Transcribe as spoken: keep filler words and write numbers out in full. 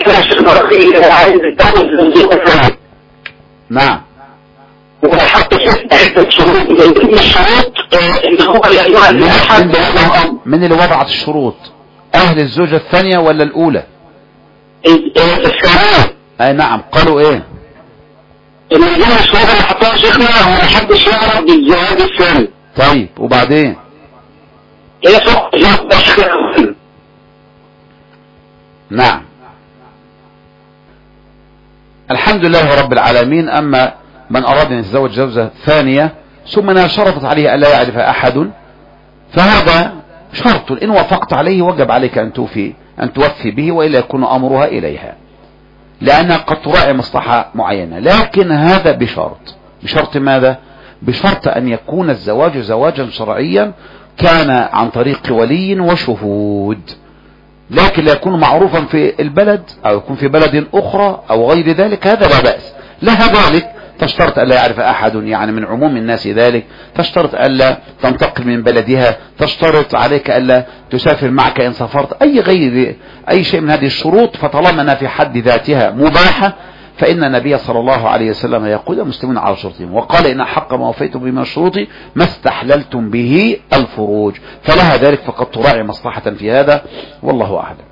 نعم. وحط ستة شروط من الشروط اللي هو يا أيها من اللي وضعت الشروط؟ أهل الزوجة الثانية ولا الأولى؟ الثانية. أي نعم. قالوا إيه؟ إن الجنة الشروط اللي حطها شيخنا هو محدش يعرف بالزواج الثاني. طيب وبعدين؟ هي صوت الزواج. نعم. الحمد لله رب العالمين. أما من أراد أن يتزوج زوجة ثانية ثم أنها شرطت عليه ألا يعرف أحد فهذا شرط، إن وافقت عليه وجب عليك أن توفي أن توفي به، وإلا يكون أمرها إليها لأنها قد تراعي مصلحة معينة. لكن هذا بشرط. بشرط ماذا؟ بشرط أن يكون الزواج زواجا شرعيا كان عن طريق ولي وشهود، لكن لا يكون معروفا في البلد أو يكون في بلد أخرى أو غير ذلك، هذا لا بأس. لها ذلك تشترط ألا يعرف أحد يعني من عموم الناس ذلك، تشترط ألا تنتقل من بلدها، تشترط عليك ألا تسافر معك إن سافرت، أي غير أي شيء من هذه الشروط. فطالما أنها في حد ذاتها مباحة فإن النبي صلى الله عليه وسلم يقول المسلمون على شروطهم، وقال إن حق ما وفيتم به من الشروط ما استحللتم به الفروج، فلها ذلك فقد تراعي مصلحة في هذا، والله أعلم.